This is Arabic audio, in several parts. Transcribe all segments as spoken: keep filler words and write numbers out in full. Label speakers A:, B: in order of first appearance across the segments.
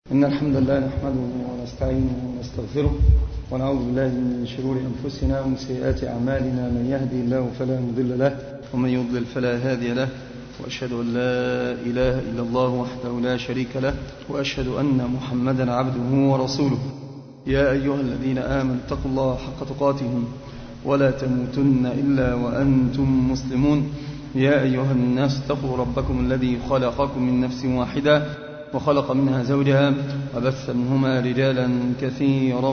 A: إن الحمد لله نحمده ونستعينه ونستغفره ونعوذ بالله من شرور أنفسنا ومن سيئات أعمالنا. من يهدي الله فلا مضل له ومن يضلل فلا هادي له، وأشهد أن لا إله إلا الله وحده لا شريك له، وأشهد أن محمدا عبده ورسوله. يا أيها الذين آمنوا اتقوا الله حق تقاته ولا تموتن إلا وأنتم مسلمون. يا أيها الناس اتقوا ربكم الذي خلقكم من نفس واحدة وخلق منها زوجها وبث منهما رجالا كثيرا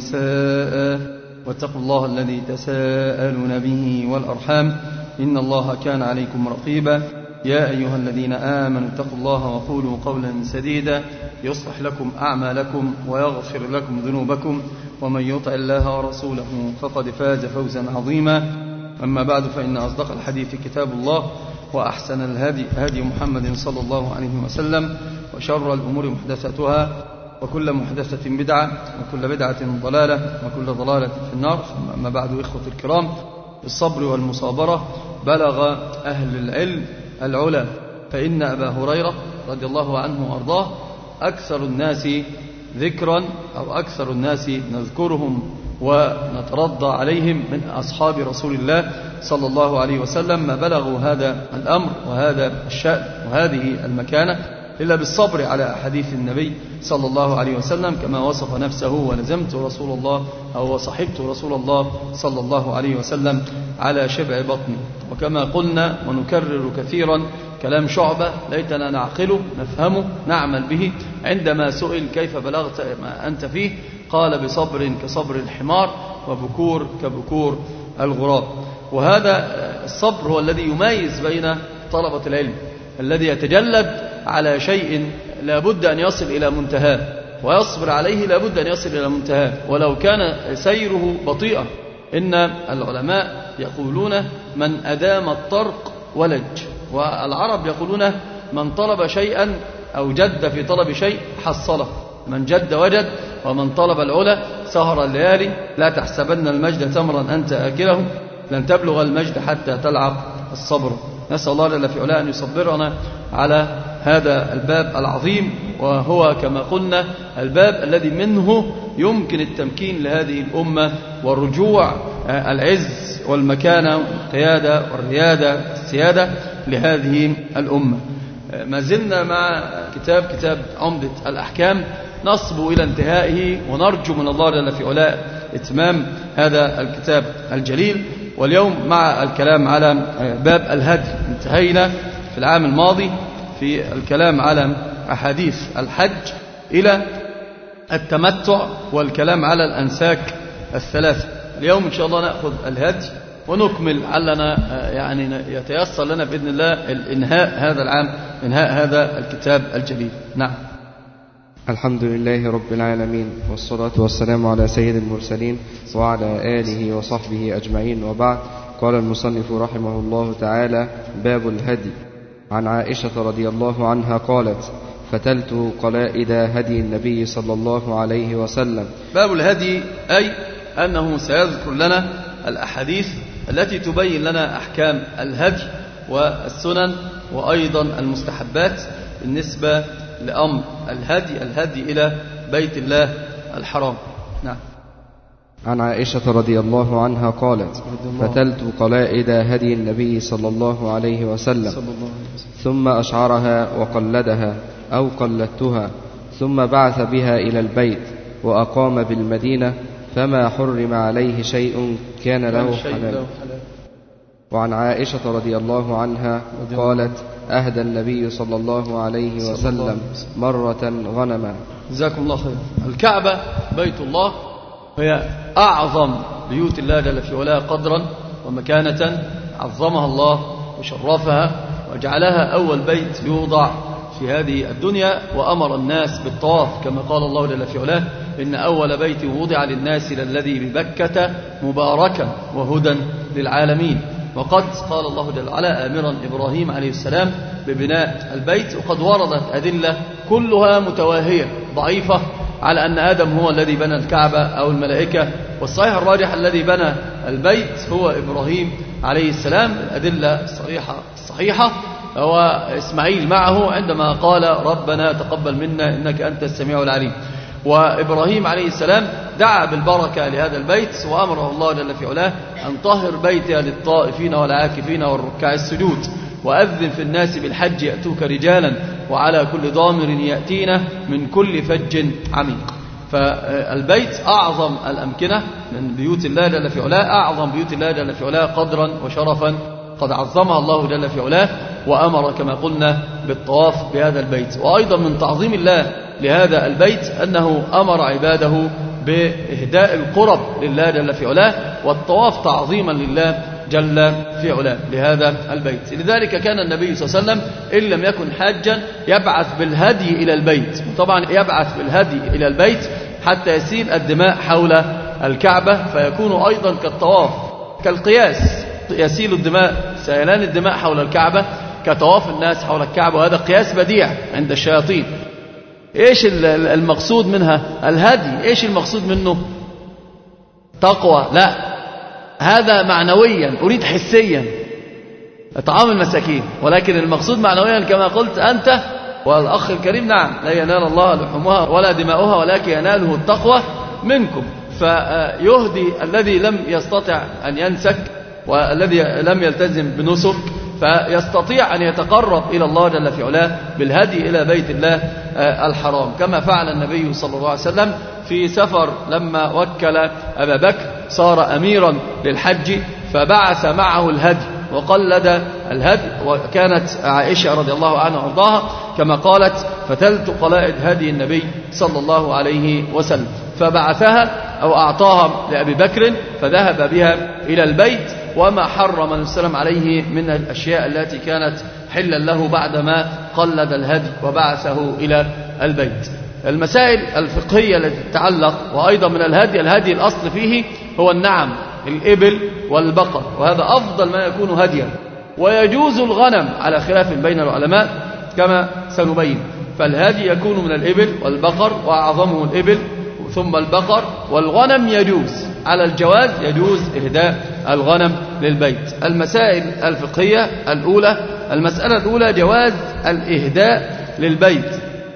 A: ونساء، واتقوا الله الذي تساءلون به والأرحام إن الله كان عليكم رقيبا. يا أيها الذين آمنوا اتقوا الله وقولوا قولا سديدا يصلح لكم أعمالكم ويغفر لكم ذنوبكم، ومن يطع الله ورسوله فقد فاز فوزا عظيما. أما بعد، فإن أصدق الحديث كتاب الله، وأحسن الهدي هدي محمد صلى الله عليه وسلم، وشر الأمور محدثاتها، وكل محدثة بدعة، وكل بدعة ضلالة، وكل ضلالة في النار. أما بعد، إخوة الكرام، بالصبر والمصابرة بلغ أهل العلم العلا، فإن أبا هريرة رضي الله عنه وأرضاه أكثر الناس ذكرا أو أكثر الناس نذكرهم ونترضى عليهم من أصحاب رسول الله صلى الله عليه وسلم ما بلغوا هذا الأمر وهذا الشأن وهذه المكانة إلا بالصبر على أحاديث النبي صلى الله عليه وسلم، كما وصف نفسه: ولزمت رسول الله أو وصحبت رسول الله صلى الله عليه وسلم على شبع بطني. وكما قلنا ونكرر كثيرا كلام شعبة، ليتنا نعقله نفهمه نعمل به. عندما سئل كيف بلغت ما أنت فيه، قال: بصبر كصبر الحمار وبكور كبكور الغراب. وهذا الصبر هو الذي يميز بين طلبة العلم، الذي يتجلد على شيء لا بد أن يصل إلى منتهاه ويصبر عليه لا بد أن يصل إلى منتهاه ولو كان سيره بطيئا. إن العلماء يقولون: من أدام الطرق ولج. والعرب يقولون: من طلب شيئا أو جد في طلب شيء حصله. من جد وجد، ومن طلب العلا سهر الليالي. لا تحسبن المجد تمرا أنت آكله، لن تبلغ المجد حتى تلعق الصبر. نسأل الله جل في علاه أن يصبرنا على هذا الباب العظيم، وهو كما قلنا الباب الذي منه يمكن التمكين لهذه الأمة والرجوع العز والمكانة والقيادة والريادة السيادة لهذه الأمة. ما زلنا مع كتاب كتاب عمدة الأحكام، نصب إلى انتهائه، ونرجو من الله جل في علاه إتمام هذا الكتاب الجليل. واليوم مع الكلام على باب الهدي. انتهينا في العام الماضي في الكلام على أحاديث الحج إلى التمتع والكلام على الأنساك الثلاثة. اليوم إن شاء الله نأخذ الهدي ونكمل علنا، يعني يتيسر لنا بإذن الله الإنهاء هذا العام، إنهاء هذا الكتاب الجليل. نعم.
B: الحمد لله رب العالمين، والصلاة والسلام على سيد المرسلين وعلى آله وصحبه أجمعين، وبعد. قال المصنف رحمه الله تعالى: باب الهدي. عن عائشة رضي الله عنها قالت: فتلت قلائد هدي النبي صلى الله عليه وسلم.
A: باب الهدي أي أنه سيذكر لنا الأحاديث التي تبين لنا أحكام الهدي والسنن وأيضا المستحبات بالنسبة لأمر الهدي الهدي إلى بيت الله الحرام. نعم.
B: عن عائشة رضي الله عنها قالت: فتلت قلائد هدي النبي صلى الله عليه وسلم، ثم أشعرها وقلدها أو قلدتها، ثم بعث بها إلى البيت وأقام بالمدينة، فما حرم عليه شيء كان له حلال. وعن عائشة رضي الله عنها قالت: أهدى النبي صلى الله عليه وسلم مرة غنما.
A: جزاكم الله خير. الكعبة بيت الله، هي أعظم بيوت الله جل في علاه قدرا ومكانة، عظمها الله وشرفها وجعلها أول بيت يوضع في هذه الدنيا، وأمر الناس بالطواف كما قال الله جل في علاه: إن أول بيت وضع للناس للذي ببكة مباركا وهدى للعالمين. وقد قال الله جل وعلا آمرا إبراهيم عليه السلام ببناء البيت، وقد وردت أدلة كلها متواهية ضعيفة على أن آدم هو الذي بنى الكعبة أو الملائكة، والصحيح الراجح الذي بنى البيت هو إبراهيم عليه السلام. الأدلة الصحيحة الصحيحة
C: هو إسماعيل معه عندما قال ربنا تقبل منا إنك أنت السميع العليم. وإبراهيم عليه السلام دعا بالبركة لهذا البيت، وأمره الله جل في علاه أن طهر بيتي للطائفين والعاكفين والركع السجود، وأذن في الناس بالحج يأتوك رجالا وعلى كل ضامر يأتينا من كل فج عميق. فالبيت أعظم الأمكنة من بيوت الله جل في علاه، أعظم بيوت الله جل في علاه قدرا وشرفا قد عظمها الله جل في علاه، وأمر كما قلنا بالطواف بهذا البيت. وأيضا من تعظيم الله لهذا البيت أنه أمر عباده بإهداء القرب لله جل في علاه، والطواف تعظيما لله جل في علاه لهذا البيت. لذلك كان النبي صلى الله عليه وسلم إن لم يكن حاجا يبعث بالهدي إلى البيت، طبعا يبعث بالهدي إلى البيت حتى يسيل الدماء حول الكعبة، فيكون أيضا كالطواف كالقياس، يسيل الدماء سيلان الدماء حول الكعبة كطواف الناس حول الكعبة، وهذا قياس بديع عند الشياطين. إيش المقصود منها؟ الهدي. إيش المقصود منه؟ تقوى؟ لا، هذا معنويا، أريد حسيا إطعام المساكين، ولكن المقصود معنويا كما قلت أنت والأخ الكريم. نعم، لا ينال الله لحومها ولا دماؤها ولكن يناله التقوى منكم. فيهدي الذي لم يستطع أن ينسك والذي لم يلتزم بنسك، فيستطيع أن يتقرب إلى الله جل في علاه بالهدي إلى بيت الله الحرام، كما فعل النبي صلى الله عليه وسلم في سفر لما وكل أبا بكر صار أميرا للحج، فبعث معه الهدي وقلد الهدي. وكانت عائشة رضي الله عنها وارضاها كما قالت فتلت قلائد هدي النبي صلى الله عليه وسلم، فبعثها أو أعطاها لأبي بكر فذهب بها إلى البيت، وما حرم السلام عليه من الأشياء التي كانت حلا له بعدما قلد الهدي وبعثه إلى البيت. المسائل الفقهية التي تتعلق وأيضا من الهدي، الهدي الأصل فيه هو النعم، الإبل والبقر، وهذا أفضل ما يكون هديا. ويجوز الغنم على خلاف بين العلماء كما سنبين، فالهدي يكون من الإبل والبقر، وأعظمه الإبل ثم البقر، والغنم يجوز على الجواز، يجوز إهداء الغنم للبيت. المسائل الفقهية الأولى، المسألة الأولى جواز الإهداء للبيت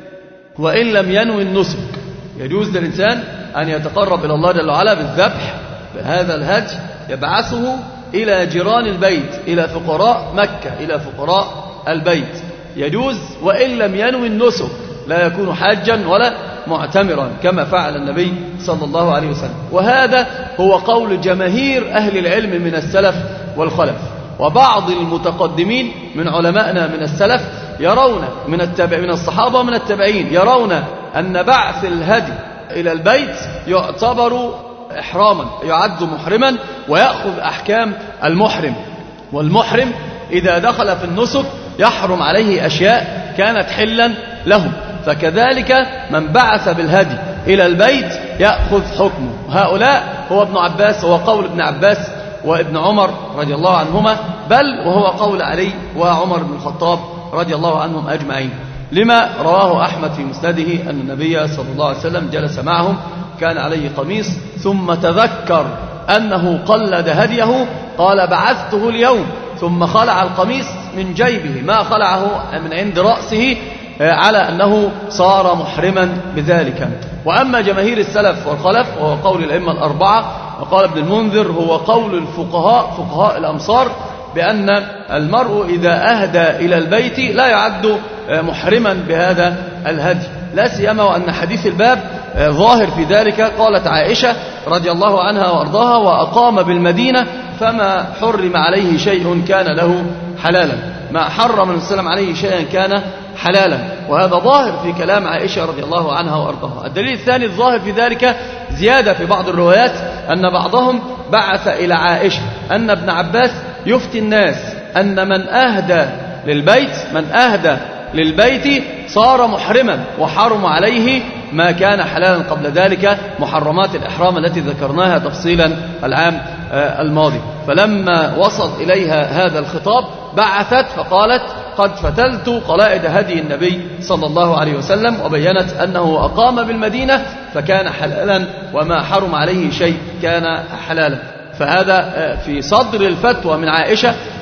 C: وإن لم ينوي النسك. يجوز للإنسان أن يتقرب إلى الله جل وعلا بالذبح بهذا الهدي، يبعثه إلى جيران البيت، إلى فقراء مكة، إلى فقراء البيت، يجوز وإن لم ينوي النسك، لا يكون حاجا ولا معتمرا كما فعل النبي صلى الله عليه وسلم. وهذا هو قول جماهير أهل العلم من السلف والخلف، وبعض المتقدمين من علمائنا من السلف يرون من التابع من الصحابة ومن التابعين يرون أن بعث الهدي إلى البيت يعتبر إحراما، يعد محرما ويأخذ أحكام المحرم. والمحرم إذا دخل في النسك يحرم عليه أشياء كانت حلا له، فكذلك من بعث بالهدي إلى البيت يأخذ حكمه. هؤلاء هو ابن عباس، هو قول ابن عباس وابن عمر رضي الله عنهما، بل وهو قول علي وعمر بن الخطاب رضي الله عنهم أجمعين، لما رواه أحمد في مسنده أن النبي صلى الله عليه وسلم جلس معهم كان عليه قميص ثم تذكر أنه قلد هديه قال بعثته اليوم، ثم خلع القميص من جيبه ما خلعه من عند رأسه على أنه صار محرما بذلك. وأما جماهير السلف والخلف وهو قول الأئمة الأربعة، وقال ابن المنذر هو قول الفقهاء فقهاء الأمصار بأن المرء إذا أهدى إلى البيت لا يعد محرما بهذا الهدي، لا سيما وأن حديث الباب ظاهر في ذلك. قالت عائشة رضي الله عنها وأرضاها وأقام بالمدينة فما حرم عليه شيء كان له حلالا، ما حرم السلام عليه شيئا كان حلالا، وهذا ظاهر في كلام عائشة رضي الله عنها وأرضاها. الدليل الثاني الظاهر في ذلك زيادة في بعض الروايات أن بعضهم بعث إلى عائشة أن ابن عباس يفتي الناس أن من أهدى للبيت من أهدى للبيت صار محرما وحرم عليه ما كان حلالا قبل ذلك، محرمات الإحرام التي ذكرناها تفصيلا العام الماضي. فلما وصل إليها هذا الخطاب بعثت فقالت قد فتلت قلائد هدي النبي صلى الله عليه وسلم، وبينت أنه أقام بالمدينة فكان حلالا وما حرم عليه شيء كان حلالا. فهذا في صدر الفتوى من عائشة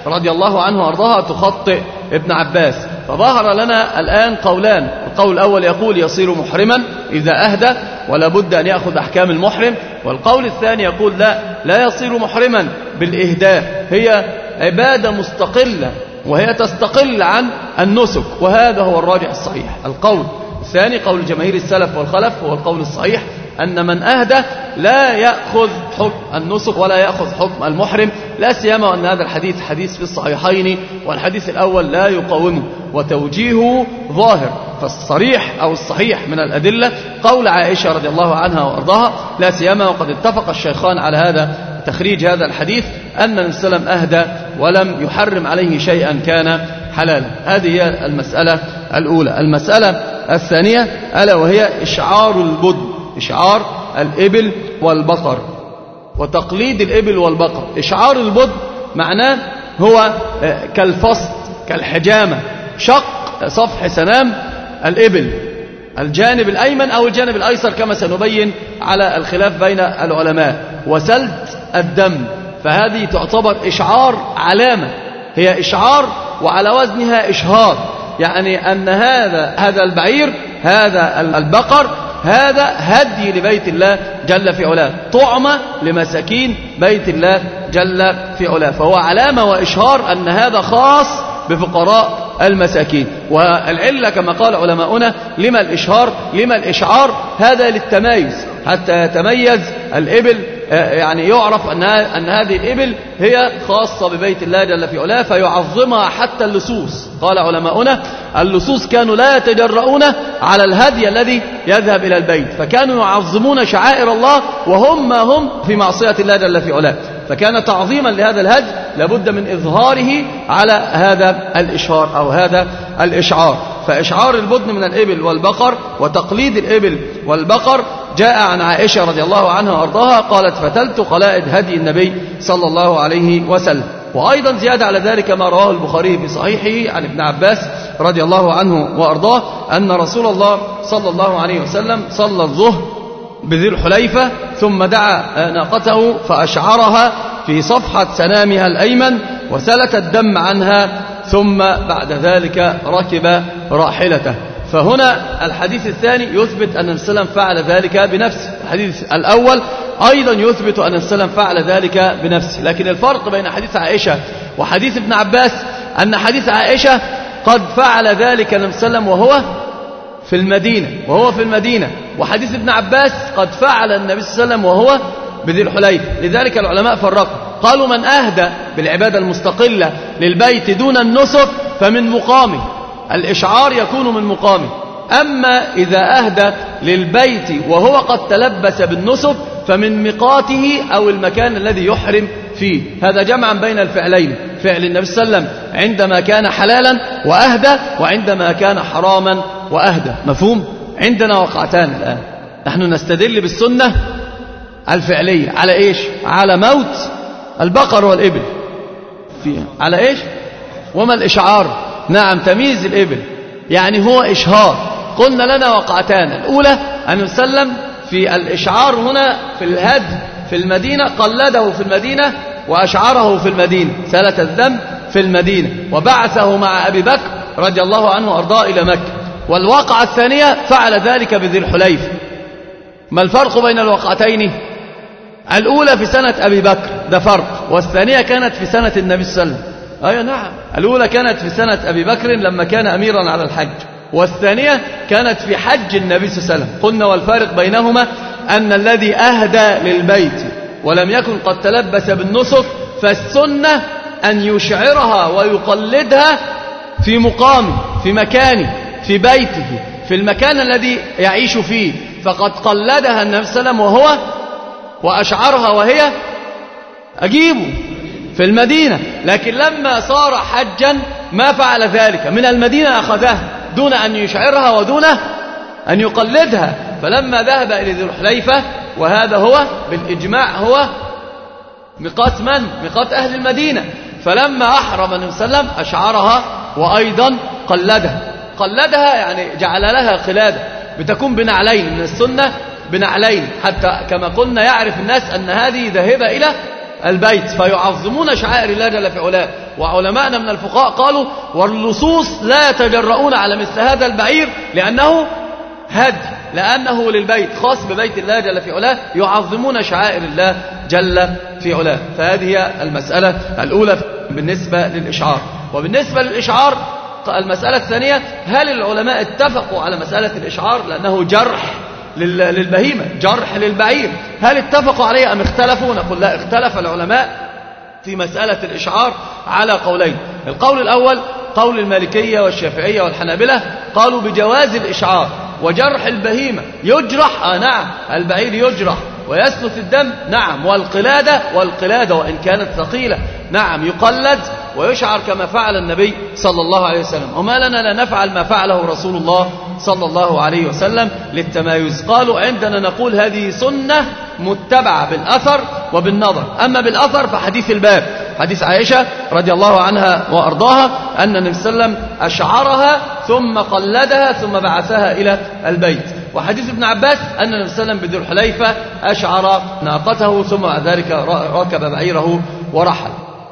C: رضي الله عنه وارضاها تخطئ ابن عباس. فظهر لنا الآن قولان، القول الأول يقول يصير محرما إذا أهدى ولا بد أن يأخذ أحكام المحرم، والقول الثاني يقول لا لا يصير محرما بالإهداء، هي عبادة مستقلة وهي تستقل عن النسك، وهذا هو الراجح الصحيح. القول الثاني قول جماهير السلف والخلف هو القول الصحيح، أن من أهدى لا يأخذ حكم النسك ولا يأخذ حكم المحرم، لا سيما وأن هذا الحديث حديث في الصحيحين، والحديث الأول لا يقاومه وتوجيهه ظاهر. فالصريح أو الصحيح من الأدلة قول عائشة رضي الله عنها وأرضاها، لا سيما وقد اتفق الشيخان على هذا تخريج هذا الحديث، أن النبي صلى الله عليه وسلم أهدى ولم يحرم عليه شيئا كان حلالا. هذه هي المسألة الأولى. المسألة الثانية ألا وهي إشعار البدن، إشعار الإبل والبقر وتقليد الإبل والبقر. إشعار البدن معناه هو كالفصد كالحجامة، شق صفح سنام الإبل الجانب الأيمن أو الجانب الأيسر كما سنبين على الخلاف بين العلماء، وسلت الدم، فهذه تعتبر إشعار علامة، هي إشعار وعلى وزنها إشهار، يعني أن هذا هذا البعير هذا البقر هذا هدي لبيت الله جل في علاه، طعمة لمساكين بيت الله جل في علاه، فهو علامة وإشهار أن هذا خاص بفقراء المساكين. والعلة كما قال علماؤنا لما الإشهار لما الإشعار، هذا للتمايز حتى يتميز الإبل، يعني يعرف أن أن هذه الإبل هي خاصة ببيت الله جل في علاه، فيعظمها حتى اللصوص. قال علماؤنا اللصوص كانوا لا يتجرؤون على الهدي الذي يذهب إلى البيت، فكانوا يعظمون شعائر الله وهم ما هم في معصية الله جل في علاه، فكان تعظيما لهذا الهدي لابد من إظهاره على هذا الإشهار أو هذا الإشعار. فإشعار البدن من الإبل والبقر وتقليد الإبل والبقر جاء عن عائشة رضي الله عنها وأرضاها قالت فتلت قلائد هدي النبي صلى الله عليه وسلم. وأيضا زيادة على ذلك ما رواه البخاري في صحيحه عن ابن عباس رضي الله عنه وأرضاه أن رسول الله صلى الله عليه وسلم صلى الظهر بذي الحليفة ثم دعا ناقته فأشعرها في صفحة سنامها الأيمن وسلت الدم عنها، ثم بعد ذلك ركب راحلته. فهنا الحديث الثاني يثبت أن النبي صلى الله عليه وسلم فعل ذلك بنفسه، الحديث الأول أيضا يثبت أن النبي صلى الله عليه وسلم فعل ذلك بنفسه. لكن الفرق بين حديث عائشة وحديث ابن عباس أن حديث عائشة قد فعل ذلك النبي صلى الله عليه وسلم وهو في المدينة وهو في المدينة وحديث ابن عباس قد فعل النبي صلى الله عليه وسلم وهو بذي الحليفة. لذلك العلماء فرقوا، قالوا من أهدى بالعبادة المستقلة للبيت دون النسك فمن مقامه، الإشعار يكون من مقامه. أما إذا أهدى للبيت وهو قد تلبس بالنسك فمن ميقاته أو المكان الذي يحرم فيه. هذا جمعا بين الفعلين، فعل النبي صلى الله عليه وسلم عندما كان حلالا وأهدى وعندما كان حراما وأهدى. مفهوم؟ عندنا وقعتان الآن، نحن نستدل بالسنة الفعلية على إيش؟ على موت البقر والإبل فيها. على إيش؟ وما الإشعار؟ نعم تمييز الإبل، يعني هو إشهار. قلنا لنا وقعتان، الأولى أن نسلم في الإشعار هنا في الهدي في المدينة، قلده في المدينة وأشعره في المدينة، سلت الدم في المدينة وبعثه مع أبي بكر رضي الله عنه وأرضاه إلى مكة. والواقعة الثانية فعل ذلك بذي الحليفة. ما الفرق بين الواقعتين؟ الأولى في سنة أبي بكر ده فرق، والثانية كانت في سنة النبي صلى الله عليه وسلم. أيوة نعم، الأولى كانت في سنة أبي بكر لما كان أميرا على الحج، والثانية كانت في حج النبي صلى الله عليه وسلم. قلنا والفارق بينهما أن الذي أهدى للبيت ولم يكن قد تلبس بالنسك فالسنة أن يشعرها ويقلدها في مقامه في مكانه في بيته في المكان الذي يعيش فيه، فقد قلدها النبي صلى الله عليه وسلم وهو وأشعرها وهي أجيبه في المدينة. لكن لما صار حجا ما فعل ذلك، من المدينة أخذها دون أن يشعرها ودون أن يقلدها. فلما ذهب إلى ذي الحليفة، وهذا هو بالإجماع هو ميقات من؟ ميقات أهل المدينة، فلما أحرم النبي صلى الله عليه وسلم أشعرها وأيضا قلدها. قلدها يعني جعل لها قلادة بتكون بنعلين، من السنة بنعلين، حتى كما قلنا يعرف الناس أن هذه ذاهبة إلى البيت فيعظمون شعائر الله جل في علاه. وعلماءنا من الفقهاء قالوا واللصوص لا يتجرؤون على مثل هذا البعير لأنه هدي، لأنه للبيت خاص ببيت الله جل في علاه، يعظمون شعائر الله جل في علاه. فهذه هي المسألة الأولى بالنسبة للإشعار. وبالنسبة للإشعار المسألة الثانية، هل العلماء اتفقوا على مسألة الإشعار لأنه جرح للبهيمة، جرح للبعير، هل اتفقوا عليه أم اختلفوا؟ نقول لا، اختلف العلماء في مسألة الإشعار على قولين. القول الأول قول المالكية والشافعية والحنابلة، قالوا بجواز الإشعار وجرح البهيمة. يجرح آه نعم، البعير يجرح ويسلت الدم نعم، والقلادة والقلادة وإن كانت ثقيلة نعم يقلد ويشعر كما فعل النبي صلى الله عليه وسلم. وما لنا لا نفعل ما فعله رسول الله صلى الله عليه وسلم للتمايز. قالوا عندنا نقول هذه سنة متبعة بالأثر وبالنظر. أما بالأثر فحديث الباب، حديث عائشة رضي الله عنها وأرضاها أن النبي صلى الله عليه وسلم أشعرها ثم قلدها ثم بعثها إلى البيت. وحديث ابن عباس أن النبي صلى الله عليه وسلم بذي الحليفة أشعر ناقته ثم بعد ذلك ركب بعيره ورحل.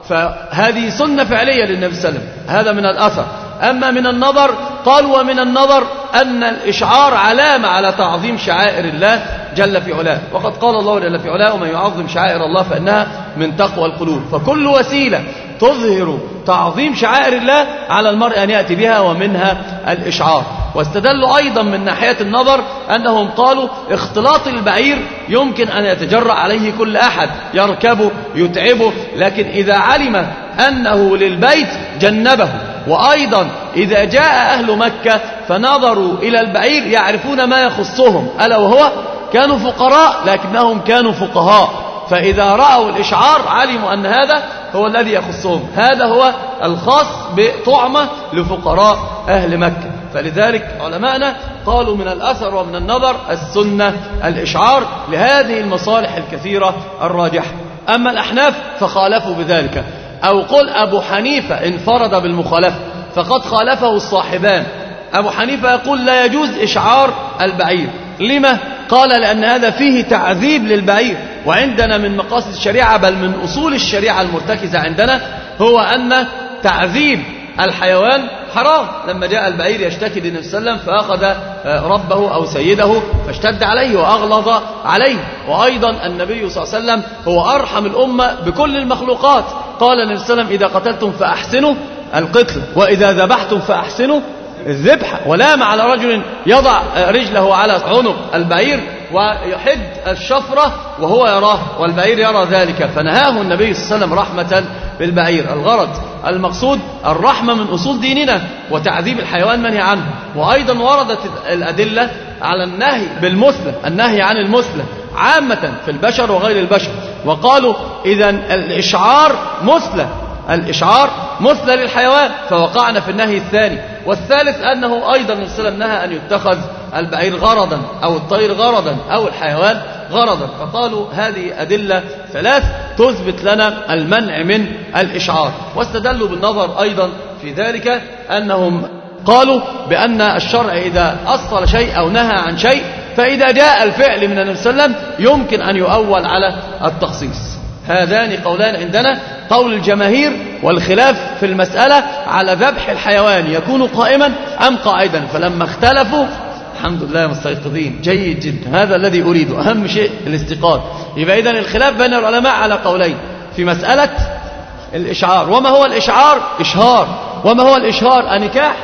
C: فهذه سنة فعلية للنبي صلى الله عليه وسلم، هذا من الأثر. أما من النظر قالوا ومن النظر أن الإشعار علامة على تعظيم شعائر الله جل في علاه، وقد قال الله جل في علاه ومن يعظم شعائر الله فإنها من تقوى القلوب. فكل وسيلة تظهر تعظيم شعائر الله على المرء أن يأتي بها، ومنها الإشعار. واستدلوا أيضا من ناحية النظر أنهم قالوا اختلاط البعير يمكن أن يتجرأ عليه كل أحد يركبه يتعبه، لكن إذا علم أنه للبيت جنبه. وأيضا إذا جاء أهل مكة فنظروا إلى البعير يعرفون ما يخصهم، ألا وهو كانوا فقراء لكنهم كانوا فقهاء، فإذا رأوا الإشعار علموا أن هذا هو الذي يخصهم، هذا هو الخاص بطعمة لفقراء أهل مكة. فلذلك علماءنا قالوا من الأثر ومن النظر السنة الإشعار لهذه المصالح الكثيرة الراجحة. أما الأحناف فخالفوا بذلك، أو قل أبو حنيفة انفرد بالمخالفة فقد خالفه الصاحبان. أبو حنيفة يقول لا يجوز إشعار البعير. لما؟ قال لأن هذا فيه تعذيب للبعير، وعندنا من مقاصد الشريعة بل من أصول الشريعة المرتكزة عندنا هو أن تعذيب الحيوان حرام. لما جاء البعير يشتكي للنبي صلى الله عليه وسلم فأخذ ربه أو سيده فاشتد عليه وأغلظ عليه. وأيضا النبي صلى الله عليه وسلم هو أرحم الأمة بكل المخلوقات، قال النبي صلى الله عليه وسلم إذا قتلتم فأحسنوا القتل وإذا ذبحتم فأحسنوا الذبح. ولام على رجل يضع رجله على عنق البعير ويحد الشفرة وهو يراه والبعير يرى ذلك، فنهاه النبي صلى الله عليه وسلم رحمة بالبعير. الغرض المقصود الرحمة من أصول ديننا، وتعذيب الحيوان منهي عنه. وأيضا وردت الأدلة على النهي بالمثلى، النهي عن المثلى عامة في البشر وغير البشر. وقالوا إذا الإشعار مثلى، الإشعار مثلى للحيوان، فوقعنا في النهي الثاني. والثالث أنه أيضا النبي صلى الله عليه وسلم نهى أن يتخذ البعير غرضا أو الطير غرضا أو الحيوان غرضا. فقالوا هذه أدلة ثلاث تثبت لنا المنع من الإشعار. واستدلوا بالنظر أيضا في ذلك أنهم قالوا بأن الشرع إذا أصل شيء أو نهى عن شيء فإذا جاء الفعل من النبي صلى الله عليه وسلم يمكن أن يؤول على التخصيص. هذان قولان عندنا، قول الجماهير والخلاف في المسألة على ذبح الحيوان يكون قائما أم قاعدا. فلما اختلفوا الحمد لله مستيقظين جيد جدا، هذا الذي أريده، أهم شيء الاستيقاظ. يبقى إذن الخلاف بين العلماء على قولين في مسألة الإشعار. وما هو الإشعار؟ إشهار. وما هو الإشهار؟ النكاح.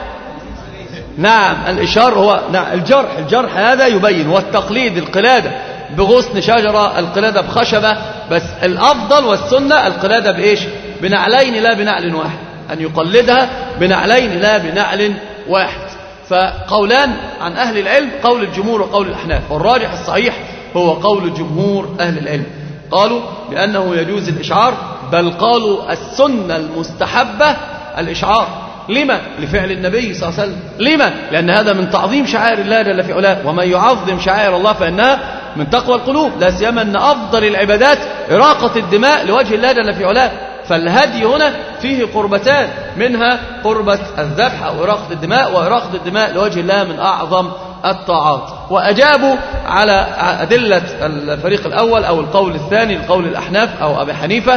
C: نعم الإشهار هو نعم الجرح، الجرح هذا يبين. والتقليد القلادة بغصن شجرة، القلادة بخشبة، بس الأفضل والسنة القلادة بإيش؟ بنعلين لا بنعل واحد، أن يقلدها بنعلين لا بنعل واحد. فقولان عن أهل العلم، قول الجمهور وقول الأحناف، والراجح الصحيح هو قول جمهور أهل العلم. قالوا بأنه يجوز الإشعار، بل قالوا السنة المستحبة الإشعار. لما؟ لفعل النبي صلى الله عليه وسلم. لما؟ لأن هذا من تعظيم شعائر الله جل في علاه، ومن يعظم شعائر الله فإنها من تقوى القلوب. لا سيما أن أفضل العبادات إراقة الدماء لوجه الله جل في علاه. فالهدي هنا فيه قربتان، منها قربة الذبح أو إراقة الدماء، وإراقة الدماء لوجه الله من أعظم الطاعات. وأجابوا على أدلة الفريق الأول أو القول الثاني القول الأحناف أو أبي حنيفة،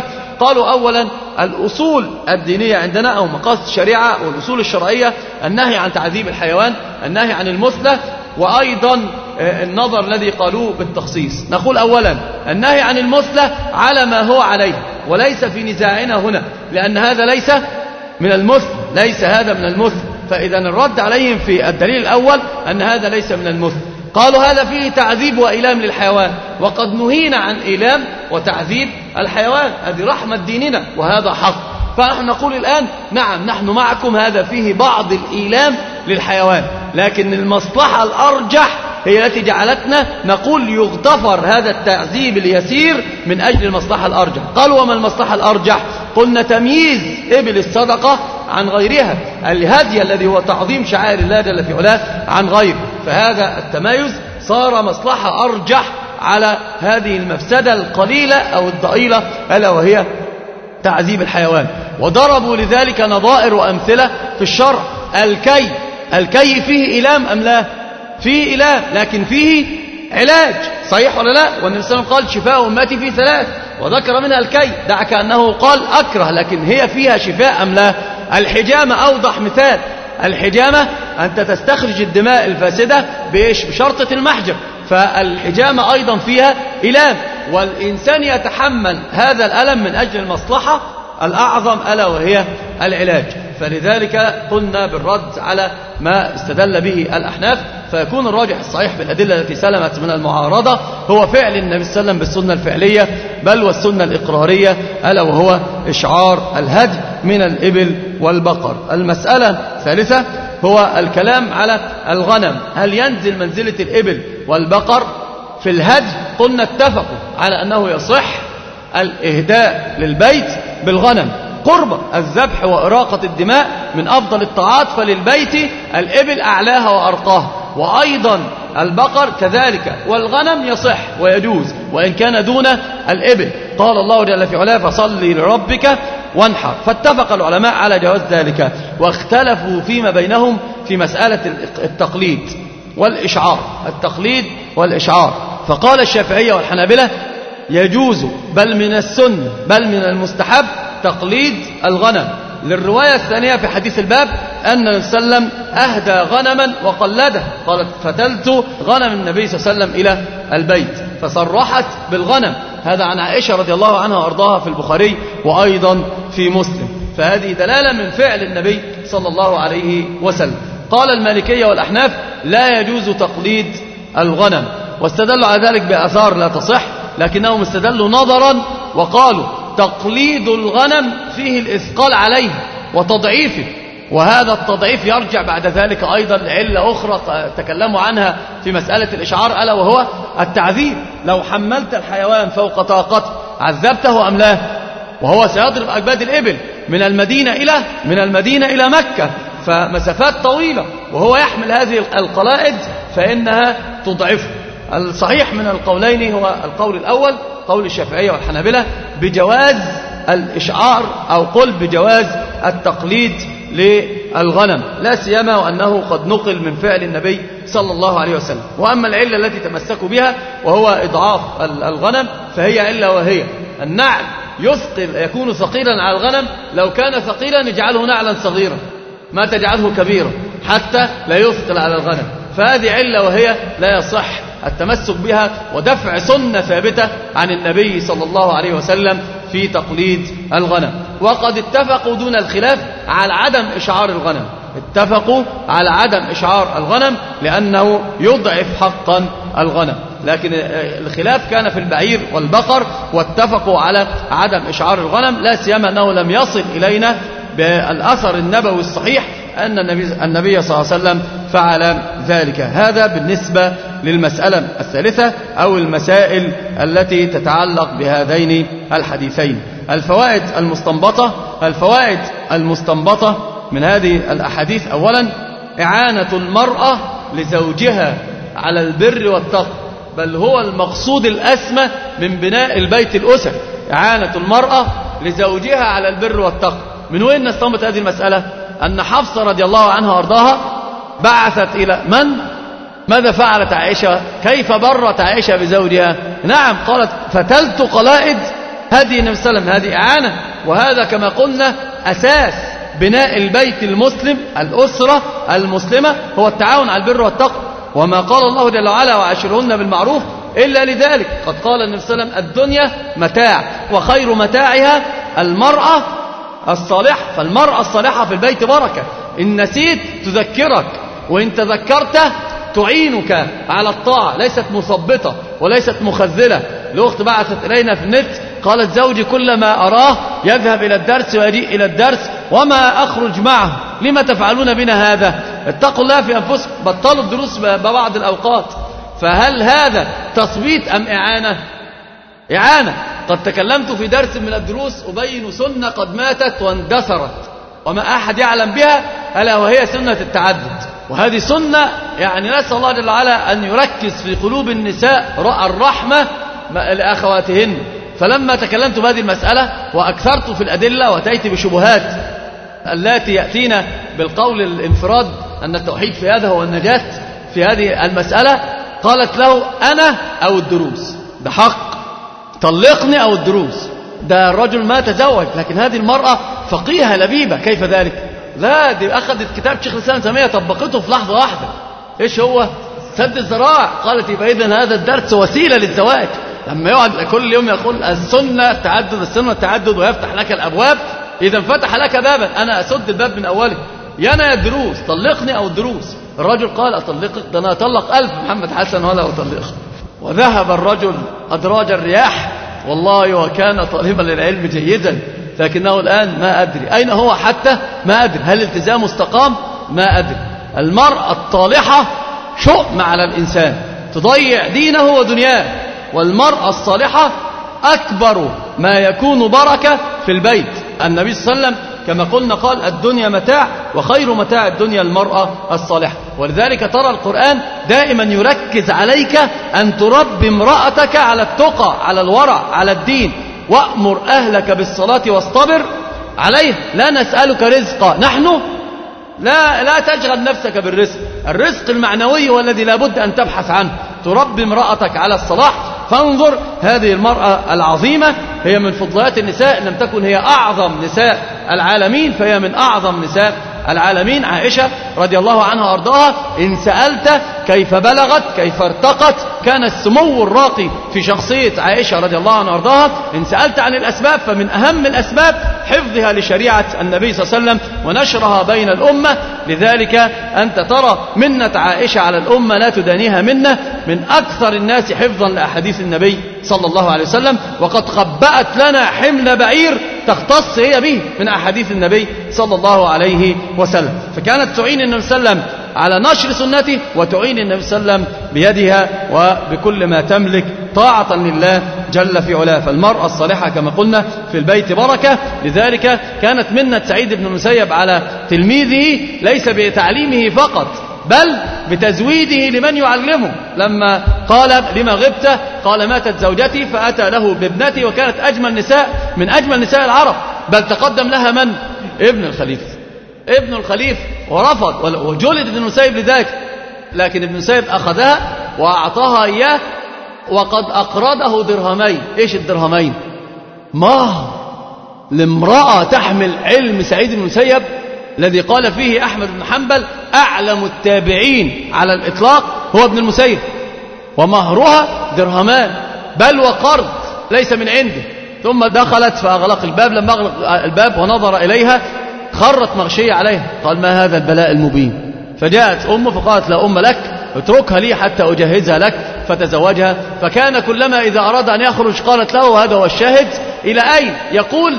C: قالوا أولا الأصول الدينية عندنا أو مقاصد الشريعة والأصول الشرعية النهي عن تعذيب الحيوان، النهي عن المثلة، وأيضا النظر الذي قالوه بالتخصيص. نقول أولا النهي عن المثلة على ما هو عليه وليس في نزاعنا هنا، لأن هذا ليس من المثل، ليس هذا من المثل. فإذا الرد عليهم في الدليل الأول أن هذا ليس من المثل. قالوا هذا فيه تعذيب وإيلام للحيوان، وقد نهينا عن إيلام وتعذيب الحيوان، هذه رحمة ديننا وهذا حق. فنحن نقول الآن نعم نحن معكم، هذا فيه بعض الإيلام للحيوان، لكن المصلحة الأرجح هي التي جعلتنا نقول يغتفر هذا التعذيب اليسير من أجل المصلحة الأرجح. قالوا وما المصلحة الأرجح؟ قلنا تمييز إبل الصدقة عن غيرها، الهدي الذي هو تعظيم شعائر الله جل في علاه عن غيره، فهذا التمايز صار مصلحة أرجح على هذه المفسدة القليلة أو الضئيلة ألا وهي تعذيب الحيوان. وضربوا لذلك نظائر وأمثلة في الشرع. الكي الكي فيه إيلام أم لا؟ فيه إيلام، لكن فيه علاج، صحيح ولا لا؟ والنبي صلى الله عليه وسلم قال شفاء أمتي في ثلاث، وذكر منها الكي، دعك أنه قال أكره، لكن هي فيها شفاء أم لا؟ الحجامة أوضح مثال. الحجامة أنت تستخرج الدماء الفاسدة بإيش؟ بشرطة المحجم، فالحجامة أيضا فيها إيلام، والإنسان يتحمل هذا الألم من أجل المصلحة الأعظم ألا وهي العلاج. فلذلك قلنا بالرد على ما استدل به الأحناف، فيكون الراجح الصحيح بالأدلة التي سلمت من المعارضة هو فعل النبي صلى الله عليه وسلم بالسنة الفعلية بل والسنة الإقرارية ألا وهو إشعار الهدي من الإبل والبقر. المسألة الثالثة هو الكلام على الغنم، هل ينزل منزلة الإبل والبقر في الهدي؟ قلنا اتفقوا على أنه يصح الإهداء للبيت بالغنم، قربة الذبح وإراقة الدماء من أفضل الطاعات، فللبيت الإبل أعلاها وأرقاها، وأيضا البقر كذلك، والغنم يصح ويجوز وإن كان دون الإبل. قال الله جل في علاه فصلي لربك وانحر. فاتفق العلماء على جواز ذلك، واختلفوا فيما بينهم في مسألة التقليد والإشعار، التقليد والإشعار. فقال الشافعية والحنابلة يجوز بل من السنة بل من المستحب تقليد الغنم، للرواية الثانية في حديث الباب أن النبي صلى الله عليه وسلم أهدى غنما وقلده، قالت فتلت غنم النبي صلى الله عليه وسلم إلى البيت، فصرحت بالغنم. هذا عن عائشة رضي الله عنها وأرضاها في البخاري وأيضا في مسلم، فهذه دلالة من فعل النبي صلى الله عليه وسلم. قال المالكية والأحناف لا يجوز تقليد الغنم، واستدلوا على ذلك بآثار لا تصح، لكنهم استدلوا نظرا وقالوا تقليد الغنم فيه الإثقال عليه وتضعيفه، وهذا التضعيف يرجع بعد ذلك أيضا لعلة أخرى تكلموا عنها في مسألة الإشعار ألا وهو التعذيب. لو حملت الحيوان فوق طاقته عذبته أم لا؟ وهو سيضرب أكباد الإبل من المدينة إلى من المدينة إلى مكة، فمسافات طويلة، وهو يحمل هذه القلائد فإنها تضعفه. الصحيح من القولين هو القول الأول، قول الشافعية والحنابلة بجواز الإشعار، أو قل بجواز التقليد للغنم، لا سيما وأنه قد نقل من فعل النبي صلى الله عليه وسلم. وأما العلة التي تمسكوا بها وهو إضعاف الغنم فهي علة، وهي النعل يثقل يكون ثقيلا على الغنم، لو كان ثقيلا يجعله نعلا صغيرا ما تجعله كبيرا حتى لا يثقل على الغنم، فهذه علة وهي لا يصح التمسك بها ودفع سنة ثابتة عن النبي صلى الله عليه وسلم في تقليد الغنم. وقد اتفقوا دون الخلاف على عدم إشعار الغنم، اتفقوا على عدم إشعار الغنم لأنه يضعف حقا الغنم، لكن الخلاف كان في البعير والبقر، واتفقوا على عدم إشعار الغنم، لا سيما أنه لم يصل إلينا بالأثر النبوي الصحيح أن النبي, النبي صلى الله عليه وسلم فعل ذلك. هذا بالنسبة للمسألة الثالثة أو المسائل التي تتعلق بهذين الحديثين. الفوائد المستنبطة الفوائد المستنبطة من هذه الأحاديث: أولا إعانة المرأة لزوجها على البر والتقوى، بل هو المقصود الأسمى من بناء البيت الأسري، إعانة المرأة لزوجها على البر والتقوى. من وين نستنبط هذه المسألة؟ أن حفصة رضي الله عنها وارضاها بعثت إلى من؟ ماذا فعلت عائشة؟ كيف برت عائشة بزوجها؟ نعم، قالت فتلت قلائد هدي النبي صلى الله عليه وسلم، هذه إعانة. وهذا كما قلنا أساس بناء البيت المسلم، الأسرة المسلمة، هو التعاون على البر والتقوى. وما قال الله جل وعلا وعاشرهن بالمعروف إلا لذلك. قد قال النبي صلى الله عليه وسلم الدنيا متاع وخير متاعها المرأة الصالحة. فالمرأة الصالحة في البيت بركة، إن نسيت تذكرك، وإن تذكرت تعينك على الطاعة، ليست مثبطة وليست مخذلة. الأخت بعثت إلينا في النت قالت زوجي كلما أراه يذهب إلى الدرس ويجيء إلى الدرس وما أخرج معه، لما تفعلون بنا هذا؟ اتقوا الله في أنفسكم، بطلوا الدروس ببعض الأوقات. فهل هذا تثبيت أم إعانة؟ إعانة. قد تكلمت في درس من الدروس أبين سنة قد ماتت واندثرت وما أحد يعلم بها، ألا وهي سنة التعدد. وهذه سنة يعني نسأل الله جل وعلا أن يركز في قلوب النساء الرحمة لأخواتهن. فلما تكلمت بهذه المسألة وأكثرت في الأدلة وأتيت بشبهات التي يأتينا بالقول الانفراد أن التوحيد في هذا هو النجاة في هذه المسألة، قالت له أنا أو الدروس. ده حق، طلقني أو الدروس. ده الرجل ما تزوج، لكن هذه المرأة فقيهة لبيبة، كيف ذلك؟ لا، دي أخذت كتاب شيخ الإسلام ابن تيمية طبقته في لحظة واحدة. إيش هو؟ سد الذراع. قالت يبقى إذن هذا الدرس وسيلة للزواج. لما يقعد كل يوم يقول السنة التعدد السنة التعدد ويفتح لك الأبواب، إذا فتح لك بابا أنا أسد الباب من أوله. يا أنا يا الدروس، طلقني أو الدروس. الرجل قال أطلقك؟ ده أنا أطلق ألف محمد حسن ولا أطلقك. وذهب الرجل أدراج الرياح والله، وكان طالبا للعلم جيدا، لكنه الآن ما أدري أين هو، حتى ما أدري هل التزامه استقام، ما أدري. المرأة الطالحة شؤم على الإنسان، تضيع دينه ودنياه. والمرأة الصالحة أكبر ما يكون بركة في البيت. النبي صلى الله عليه وسلم كما قلنا قال الدنيا متاع وخير متاع الدنيا المرأة الصالحة. ولذلك ترى القرآن دائما يركز عليك أن تربي امرأتك على التقى، على الورع، على الدين. وأمر أهلك بالصلاة واصطبر عليه. لا نسألك رزقا، نحن لا لا تشغل نفسك بالرزق. الرزق المعنوي هو الذي لابد أن تبحث عنه. تربي امرأتك على الصلاح. فانظر هذه المرأة العظيمة، هي من فضلات النساء، إن لم تكن هي أعظم نساء العالمين فهي من أعظم نساء العالمين. عائشة رضي الله عنها وأرضاها إن سألت كيف بلغت كيف ارتقت، كان السمو الراقي في شخصية عائشة رضي الله عنها وأرضاها. إن سألت عن الأسباب فمن أهم الأسباب حفظها لشريعة النبي صلى الله عليه وسلم ونشرها بين الأمة. لذلك أنت ترى منة عائشة على الأمة لا تدانيها منة، من أكثر الناس حفظا لأحاديث النبي صلى الله عليه وسلم، وقد خبأت لنا حمل بعير تختص هي به من أحاديث النبي صلى الله عليه وسلم. فكانت تعين النبي صلى الله عليه وسلم على نشر سنته، وتعين النبي صلى الله عليه وسلم بيدها وبكل ما تملك طاعة لله جل في علاه. فالمرأة الصالحة كما قلنا في البيت بركة. لذلك كانت منة سعيد بن المسيب على تلميذه ليس بتعليمه فقط بل بتزويده لمن يعلمه. لما قال لما غبت قال ماتت زوجتي، فأتى له بابنتي وكانت أجمل نساء من أجمل نساء العرب، بل تقدم لها من؟ ابن الخليفة ابن الخليفة ورفض، وجلد ابن المسيب لذلك، لكن ابن المسيب أخذها وأعطاها إياه وقد أقرضه درهمين. إيش الدرهمين؟ مهر لامرأة تحمل علم سعيد بن المسيب الذي قال فيه أحمد بن حنبل أعلم التابعين على الإطلاق هو ابن المسيب، ومهرها درهمان، بل وقرض ليس من عنده. ثم دخلت فأغلق الباب، لما أغلق الباب ونظر إليها خرت مغشية عليها، قال ما هذا البلاء المبين؟ فجاءت أمه فقالت لا أم لك، اتركها لي حتى أجهزها لك، فتزوجها. فكان كلما إذا أراد أن يخرج قالت له هذا هو الشاهد، إلى أين؟ يقول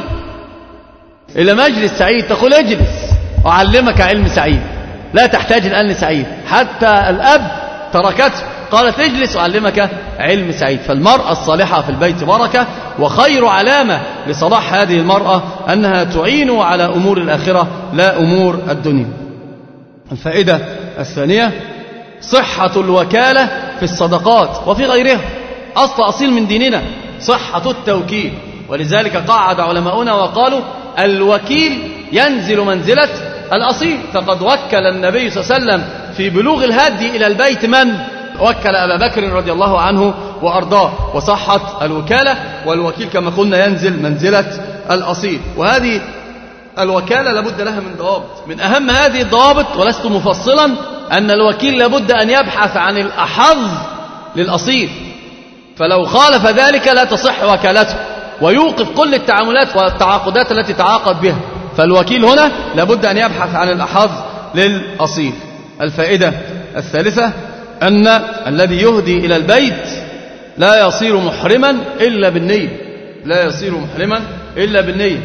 C: إلى مجلس سعيد، تقول اجلس أعلمك علم سعيد، لا تحتاج الآن لسعيد. حتى الأب تركته، قالت اجلس أعلمك علم سعيد. فالمرأة الصالحة في البيت بركة، وخير علامة لصلاح هذه المرأة أنها تعين على أمور الآخرة لا أمور الدنيا. الفائدة الثانية صحة الوكالة في الصدقات وفي غيرها، أصل أصيل من ديننا صحة التوكيل. ولذلك قاعد علماؤنا وقالوا الوكيل ينزل منزلة الأصيل. فقد وكل النبي صلى الله عليه وسلم في بلوغ الهدي إلى البيت من؟ وكل أبا بكر رضي الله عنه وأرضاه. وصحت الوكالة والوكيل كما قلنا ينزل منزلة الأصيل. وهذه الوكالة لابد لها من ضوابط، من أهم هذه الضوابط ولست مفصلا أن الوكيل لابد أن يبحث عن الأحظ للأصيل، فلو خالف ذلك لا تصح وكالته ويوقف كل التعاملات والتعاقدات التي تعاقد بها. فالوكيل هنا لابد أن يبحث عن الأحظ للأصيل. الفائدة الثالثة أن الذي يهدي إلى البيت لا يصير محرما إلا بالنية، لا يصير محرما إلا بالنية.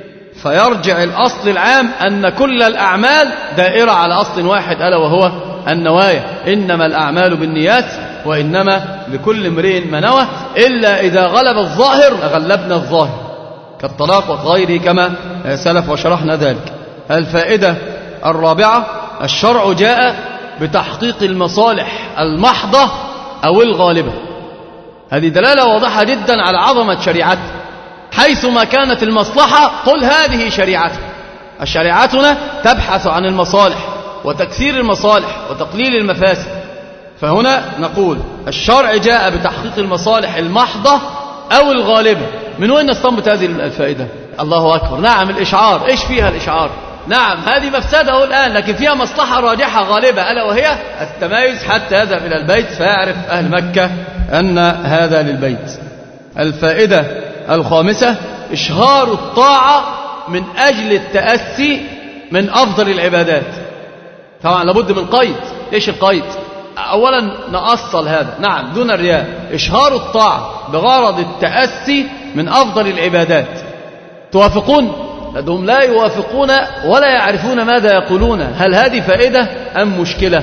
C: فيرجع الأصل العام أن كل الأعمال دائرة على أصل واحد ألا وهو النوايا، إنما الأعمال بالنيات وإنما لكل امرئ ما نوى، إلا إذا غلب الظاهر غلبنا الظاهر كالطلاق وغيره كما سلف وشرحنا ذلك. الفائدة الرابعة الشرع جاء بتحقيق المصالح المحضة أو الغالبة. هذه دلالة واضحة جدا على عظمة شريعته، حيثما كانت المصلحة قل هذه شريعته. الشريعتنا تبحث عن المصالح وتكثير المصالح وتقليل المفاسد، فهنا نقول الشرع جاء بتحقيق المصالح المحضة أو الغالبة. من وين نستنبط هذه الفائدة؟ الله أكبر، نعم الإشعار. إيش فيها الإشعار؟ نعم هذه مفسده الآن لكن فيها مصلحة راجحة غالبة ألا وهي التمايز حتى يذهب إلى البيت فيعرف أهل مكة أن هذا للبيت. الفائدة الخامسة إشهار الطاعة من أجل التأسي من أفضل العبادات. طبعا لابد من قيد. إيش القيد؟ أولا نأصل هذا، نعم دون الرياء، إشهار الطاعة بغرض التأسي من أفضل العبادات. توافقون؟ لأنهم لا يوافقون ولا يعرفون ماذا يقولون. هل هذه فائدة أم مشكلة؟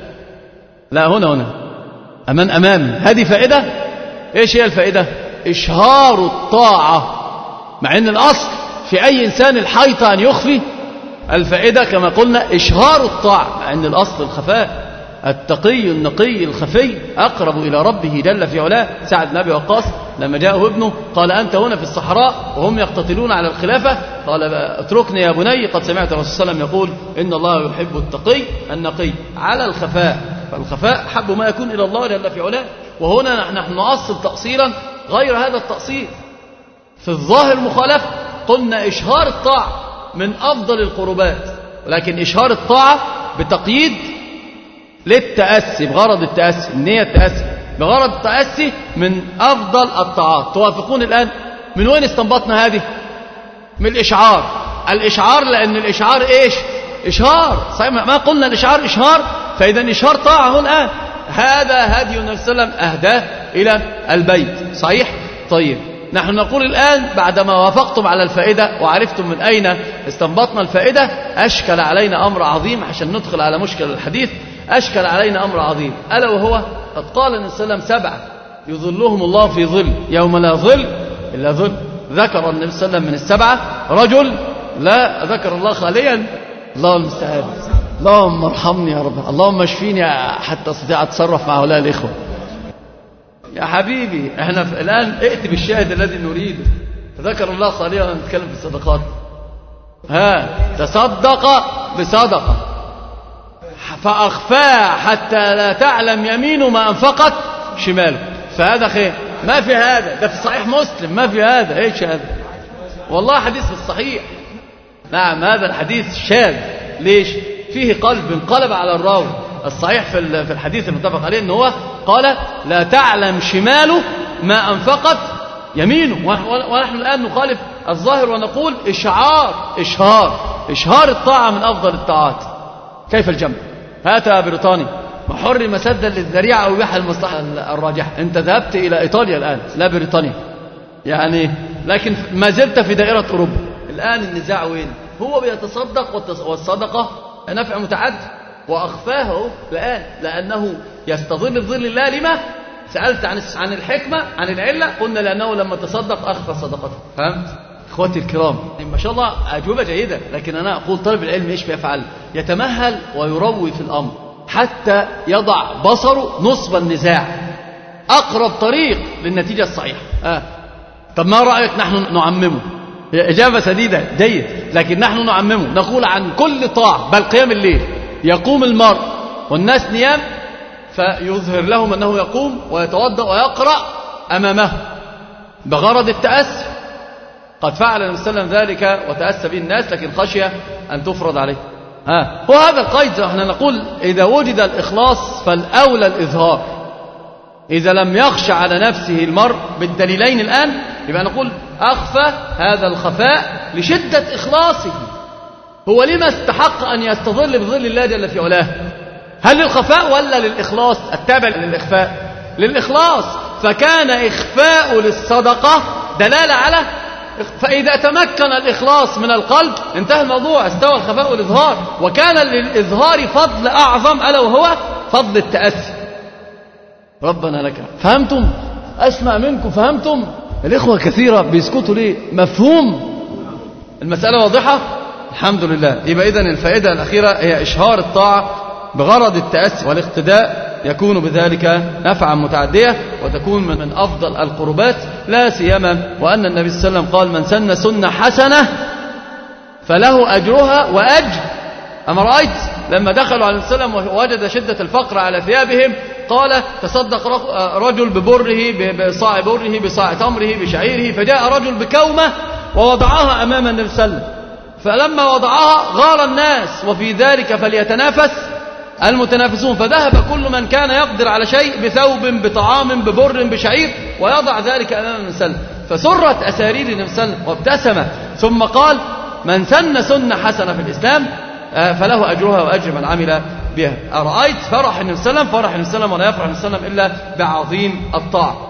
C: لا، هنا هنا أمان أمامي هذه فائدة. إيش هي الفائدة؟ إشهار الطاعة، مع أن الأصل في أي إنسان الحيطة أن يخفي. الفائدة كما قلنا إشهار الطاعة، مع أن الأصل الخفاء. التقي النقي الخفي أقرب إلى ربه جل في علاه. سعد بن أبي وقاص لما جاءه ابنه قال أنت هنا في الصحراء وهم يقتتلون على الخلافة، قال اتركني يا بني قد سمعت الرسول صلى الله عليه وسلم يقول إن الله يحب التقي النقي على الخفاء. فالخفاء حب ما يكون إلى الله جل في علاه. وهنا نحن نؤصل تأصيلا غير هذا التأصيل. في الظاهر مخالفة، قلنا إشهار الطاعة من أفضل القربات، ولكن إشهار الطاعة بتقييد للتأسي بغرض التأسي، النية التأسي بغرض التأسي من أفضل الطاعات. توافقون الآن؟ من وين استنبطنا هذه؟ من الإشعار. الإشعار لأن الإشعار إيش؟ إشهار. صحيح ما قلنا الإشعار إشهار، فإذا إشهار طاعة الآن. هذا هدي النبي صلى الله عليه وسلم أهداه إلى البيت. صحيح؟ طيب نحن نقول الآن بعدما وافقتم على الفائدة وعرفتم من أين استنبطنا الفائدة، أشكل علينا أمر عظيم عشان ندخل على مشكل الحديث. أشكل علينا أمر عظيم ألا وهو قد قال النبي صلى الله عليه وسلم سبعة يظلهم الله في ظل يوم لا ظل إلا ظل. ذكر النبي صلى الله عليه وسلم من السبعة رجل لا ذكر الله خاليا. الله المستعان. اللهم ارحمني يا رب، اللهم اشفيني حتى استطيع اتصرف مع هؤلاء الإخوة. يا حبيبي احنا الآن ائت بالشاهد الذي نريده. ذكر الله خاليا ونتكلم في الصدقات. ها تصدق بصدقة فأخفاها حتى لا تعلم يمينه ما أنفقت شماله، فهذا خير. ما في هذا، ده في صحيح مسلم ما في هذا. ايش هذا؟ والله حديث في الصحيح. نعم هذا الحديث شاذ. ليش؟ فيه قلب انقلب على الراوي. الصحيح في في الحديث المتفق عليه ان هو قال لا تعلم شماله ما أنفقت يمينه. ونحن الآن نخالف الظاهر ونقول إشعار إشهار إشهار الطاعة من أفضل الطاعات. كيف الجمع؟ هات يا بريطاني ما حرم سدا للذريعة أو يباح المصلحة الراجحة. أنت ذهبت إلى إيطاليا الآن لا بريطانيا يعني، لكن ما زلت في دائرة أوروبا. الآن النزاع وين؟ هو بيتصدق والصدقة نفع متعد وأخفاه الآن لأنه يستظل بظل الله. لما؟ سألت عن عن الحكمة عن العلة، قلنا لأنه لما تصدق أخفى صدقته. فهمت؟ إخوتي الكرام ما شاء الله أجوبة جيدة، لكن أنا أقول طالب العلم إيش بيفعل؟ يتمهل ويروي في الأمر حتى يضع بصره نصب النزاع، أقرب طريق للنتيجة الصحيحة. آه. طب ما رأيك نحن نعممه؟ إجابة سديدة جيد، لكن نحن نعممه نقول عن كل طاعة، بل قيام الليل يقوم المرء والناس نيام فيظهر لهم أنه يقوم ويتوضأ ويقرأ أمامه بغرض التأسي. قد فعل النبي صلى الله عليه وسلم ذلك وتأسى به الناس، لكن خشي أن تفرض عليه. ها هو هذا القيد. احنا نقول إذا وجد الإخلاص فالأولى الإظهار. إذا لم يخشى على نفسه المرء بالدليلين الآن، يبقى نقول أخفى هذا الخفاء لشدة إخلاصه. هو لما استحق أن يستظل بظل الله جل في علاه؟ هل للخفاء ولا للإخلاص؟ التابع للإخفاء للإخلاص. فكان إخفاء للصدقة دلالة على، فإذا تمكن الإخلاص من القلب انتهى الموضوع، استوى الخفاء والإظهار. وكان للإظهار فضل أعظم ألا وهو فضل التأسي. ربنا لك. فهمتم؟ أسمع منكم. فهمتم؟ الإخوة كثيرة بيسكتوا ليه؟ مفهوم المسألة واضحة؟ الحمد لله. يبقى إذن الفائدة الأخيرة هي إشهار الطاعة بغرض التأسي والاقتداء، يكون بذلك نفعا متعدية وتكون من أفضل القربات، لا سيما وأن النبي صلى الله عليه وسلم قال: من سن سنة حسنة فله أجرها وأجر. أما رأيت لما دخلوا على النبي صلى الله عليه وسلم ووجد شدة الفقر على ثيابهم، قال: تصدق رجل ببره، بصاع بره، بصاع تمره، بشعيره. فجاء رجل بكومة ووضعها أمام النبي صلى الله عليه وسلم، فلما وضعها غار الناس، وفي ذلك فليتنافس المتنافسون. فذهب كل من كان يقدر على شيء بثوب، بطعام، ببر، بشعير، ويضع ذلك أمام النبي صلى الله عليه وسلم. فسرت أسارير النبي صلى الله عليه وسلم وابتسم، ثم قال: من سن سنة حسنة في الإسلام فله أجرها وأجر من عمل بها. أرأيت فرح النبي صلى الله عليه وسلم؟ فرح النبي صلى الله عليه وسلم، ولا يفرح النبي صلى الله عليه وسلم إلا بعظيم الطاعة.